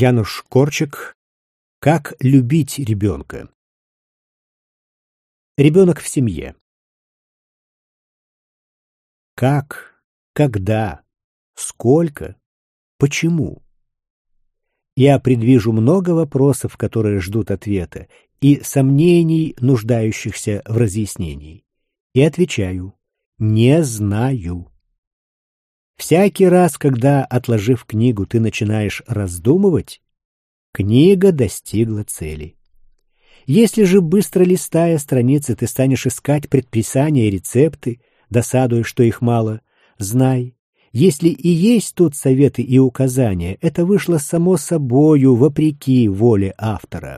Януш Корчик. Как любить ребенка? Ребенок в семье. Как? Когда? Сколько? Почему? Я предвижу много вопросов, которые ждут ответа, и сомнений, нуждающихся в разъяснении. И отвечаю: не знаю. Всякий раз, когда, отложив книгу, ты начинаешь раздумывать, книга достигла цели. Если же, быстро листая страницы, ты станешь искать предписания и рецепты, досадуя, что их мало, знай, если и есть тут советы и указания, это вышло само собою, вопреки воле автора.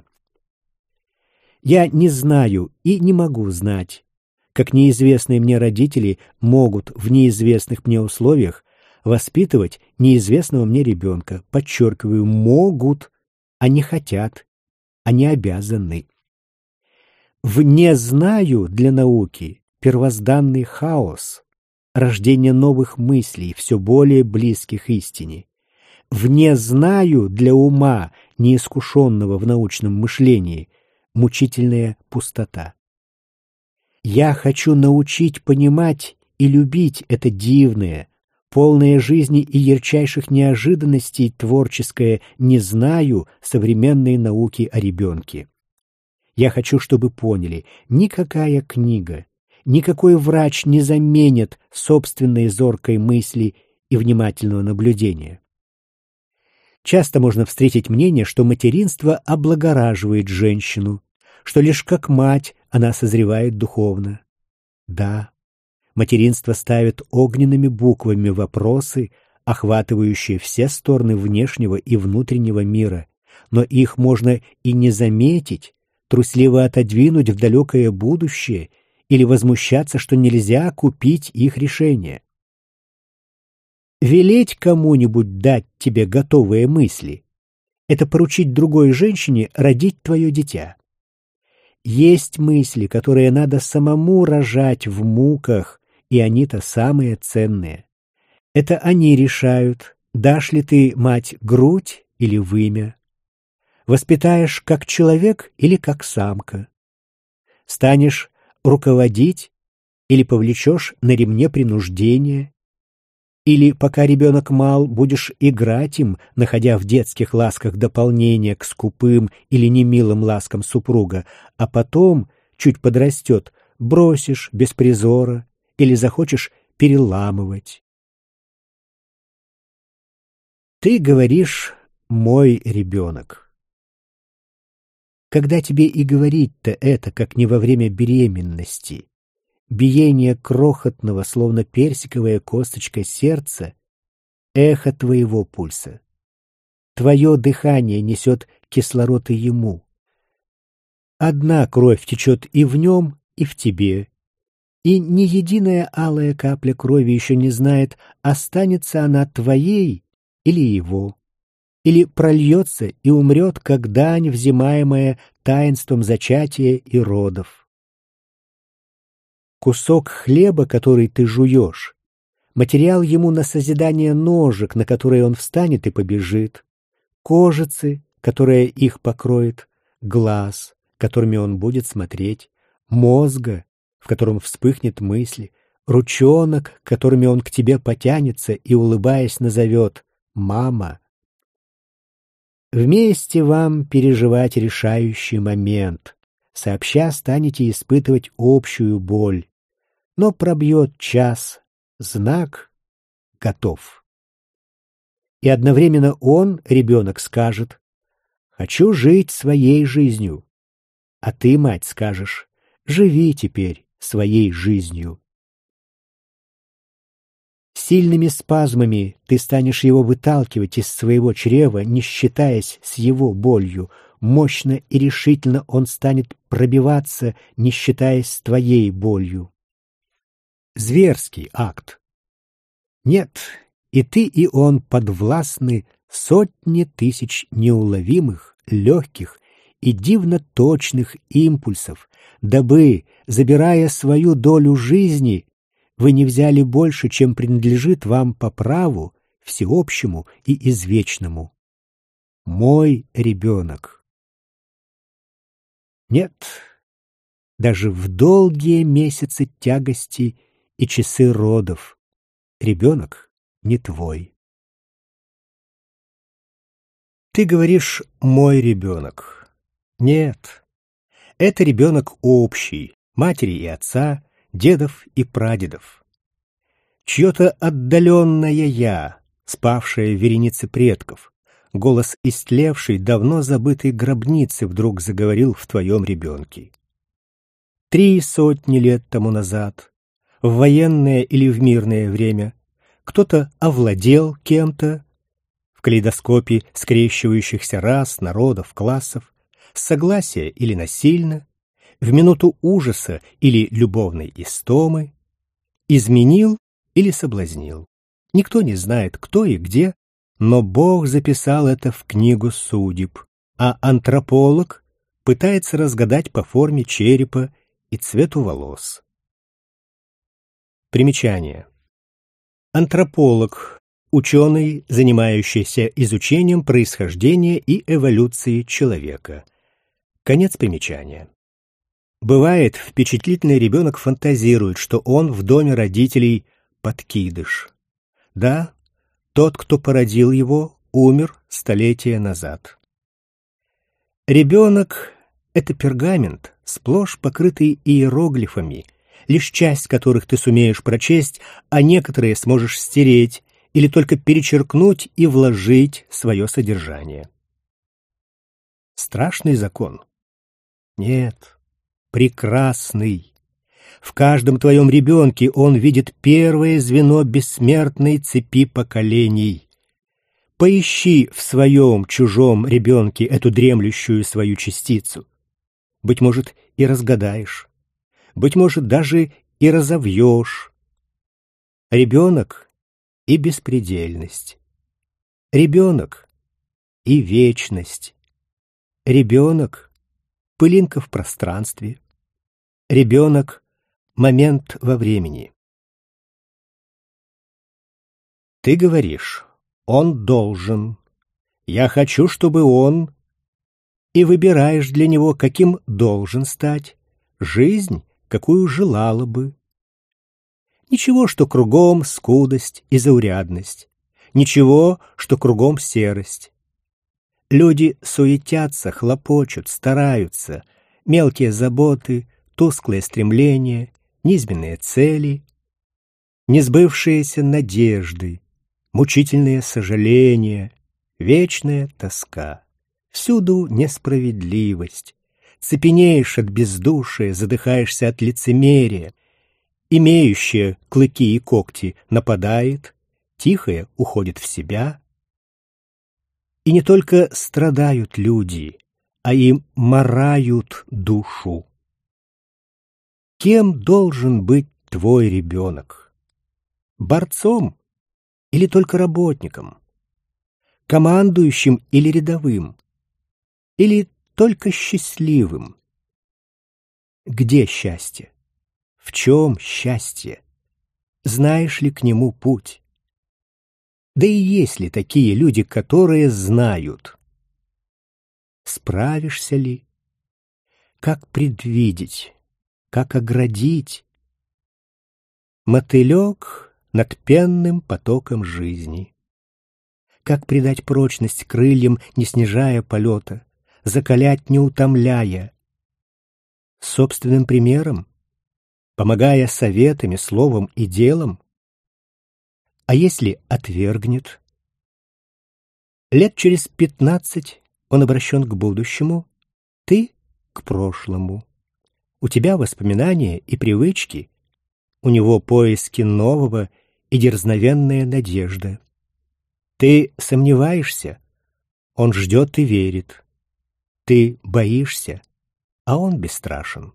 Я не знаю и не могу знать, как неизвестные мне родители могут в неизвестных мне условиях воспитывать неизвестного мне ребенка. Подчеркиваю, могут, а не хотят, а не обязаны. В «не знаю» для науки первозданный хаос, рождение новых мыслей, все более близких истине. В «не знаю» для ума, неискушенного в научном мышлении, мучительная пустота. Я хочу научить понимать и любить это дивное, полное жизни и ярчайших неожиданностей творческое «не знаю» современной науки о ребенке. Я хочу, чтобы поняли, никакая книга, никакой врач не заменит собственной зоркой мысли и внимательного наблюдения. Часто можно встретить мнение, что материнство облагораживает женщину, что лишь как мать она созревает духовно. Да, материнство ставит огненными буквами вопросы, охватывающие все стороны внешнего и внутреннего мира, но их можно и не заметить, трусливо отодвинуть в далекое будущее или возмущаться, что нельзя купить их решение. Велеть кому-нибудь дать тебе готовые мысли — это поручить другой женщине родить твое дитя. Есть мысли, которые надо самому рожать в муках, и они-то самые ценные. Это они решают, дашь ли ты, мать, грудь или вымя, воспитаешь как человек или как самка, станешь руководить или повлечешь на ремне принуждения, или, пока ребенок мал, будешь играть им, находя в детских ласках дополнение к скупым или немилым ласкам супруга, а потом, чуть подрастет, бросишь без призора или захочешь переламывать. Ты говоришь «мой ребенок». Когда тебе и говорить-то это, как не во время беременности, биение крохотного, словно персиковая косточка сердца, эхо твоего пульса. Твое дыхание несет кислород и ему. Одна кровь течет и в нем, и в тебе. И ни единая алая капля крови еще не знает, останется она твоей или его, или прольется и умрет, как дань, взимаемая таинством зачатия и родов. Кусок хлеба, который ты жуешь, материал ему на созидание ножек, на которые он встанет и побежит, кожицы, которая их покроет, глаз, которыми он будет смотреть, мозга, в котором вспыхнет мысль, ручонок, которыми он к тебе потянется и, улыбаясь, назовет «мама». Вместе вам переживать решающий момент, сообща станете испытывать общую боль. Но пробьет час, знак готов. И одновременно он, ребенок, скажет: «Хочу жить своей жизнью». А ты, мать, скажешь: «Живи теперь своей жизнью». Сильными спазмами ты станешь его выталкивать из своего чрева, не считаясь с его болью. Мощно и решительно он станет пробиваться, не считаясь с твоей болью. Зверский акт. Нет, и ты, и он подвластны сотни тысяч неуловимых, легких и дивно точных импульсов, дабы, забирая свою долю жизни, вы не взяли больше, чем принадлежит вам по праву, всеобщему и извечному. мой ребенок. Нет, даже в долгие месяцы тягости и часы родов ребенок не твой. Ты говоришь «мой ребенок». Нет, это ребенок общий, матери и отца, дедов и прадедов. Чье-то отдаленное «я», спавшее в веренице предков, голос истлевшей, давно забытой гробницы вдруг заговорил в твоем ребенке. 300 лет тому назад, в военное или в мирное время, кто-то овладел кем-то, в калейдоскопе скрещивающихся рас, народов, классов, с согласия или насильно, в минуту ужаса или любовной истомы, изменил или соблазнил. Никто не знает, кто и где, но Бог записал это в книгу судеб, а антрополог пытается разгадать по форме черепа и цвету волос. Примечание. Антрополог – ученый, занимающийся изучением происхождения и эволюции человека. Конец примечания. Бывает, впечатлительный ребенок фантазирует, что он в доме родителей подкидыш. Да, тот, кто породил его, умер столетия назад. Ребенок — это пергамент, сплошь покрытый иероглифами, лишь часть которых ты сумеешь прочесть, а некоторые сможешь стереть или только перечеркнуть и вложить свое содержание. Страшный закон? Нет, прекрасный. В каждом твоем ребенке он видит первое звено бессмертной цепи поколений. Поищи в своем чужом ребенке эту дремлющую свою частицу. Быть может, и разгадаешь. Быть может, даже и разовьешь. Ребенок и беспредельность. Ребенок и вечность. Ребенок — пылинка в пространстве. Ребенок — момент во времени. Ты говоришь, он должен. Я хочу, чтобы он... И выбираешь для него, каким должен стать. Жизнь, какую желала бы. Ничего, что кругом скудость и заурядность. Ничего, что кругом серость. Люди суетятся, хлопочут, стараются. Мелкие заботы, тусклые стремления, низменные цели, несбывшиеся надежды, мучительные сожаления, вечная тоска. Всюду несправедливость. Цепенеешь от бездушия, задыхаешься от лицемерия. Имеющее клыки и когти нападает, тихое уходит в себя. И не только страдают люди, а им марают душу. Кем должен быть твой ребенок? Борцом или только работником? Командующим или рядовым? Или только счастливым? Где счастье? В чем счастье? Знаешь ли к нему путь? Да и есть ли такие люди, которые знают? Справишься ли? Как предвидеть? Как оградить? Мотылек над пенным потоком жизни. Как придать прочность крыльям, не снижая полета, закалять, не утомляя? Собственным примером? Помогая советами, словом и делом? А если отвергнет? Лет через 15 он обращен к будущему, ты — к прошлому. У тебя воспоминания и привычки, у него поиски нового и дерзновенная надежда. Ты сомневаешься, он ждет и верит. Ты боишься, а он бесстрашен.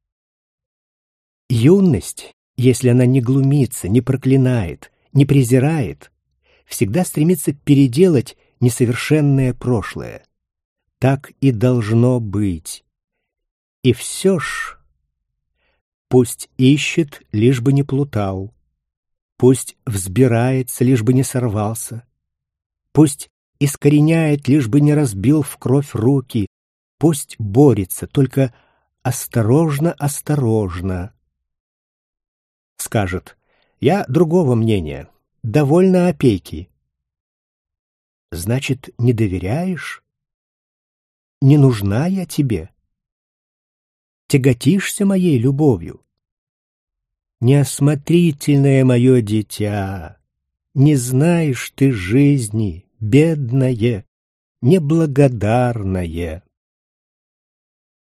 Юность, если она не глумится, не проклинает, не презирает, всегда стремится переделать несовершенное прошлое. Так и должно быть. И все ж, пусть ищет, лишь бы не плутал, пусть взбирается, лишь бы не сорвался, пусть искореняет, лишь бы не разбил в кровь руки. Пусть борется, только осторожно, осторожно. Скажет: я другого мнения, довольно опеки. Значит, не доверяешь? Не нужна я тебе? Тяготишься моей любовью? Неосмотрительное мое дитя, не знаешь ты жизни, бедное, неблагодарное.